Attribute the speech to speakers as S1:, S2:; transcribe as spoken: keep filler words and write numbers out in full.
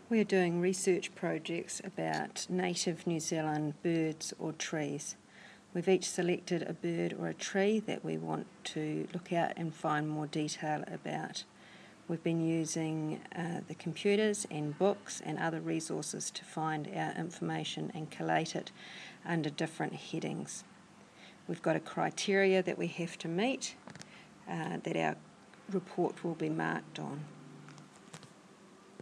S1: We're doing research projects about native New Zealand birds or trees. We've each selected a bird or a tree that we want to look at and find more detail about. We've been using uh, the computers and books and other resources to find our information and collate it under different headings. We've got a criteria that we have to meet uh, that our report will be marked on.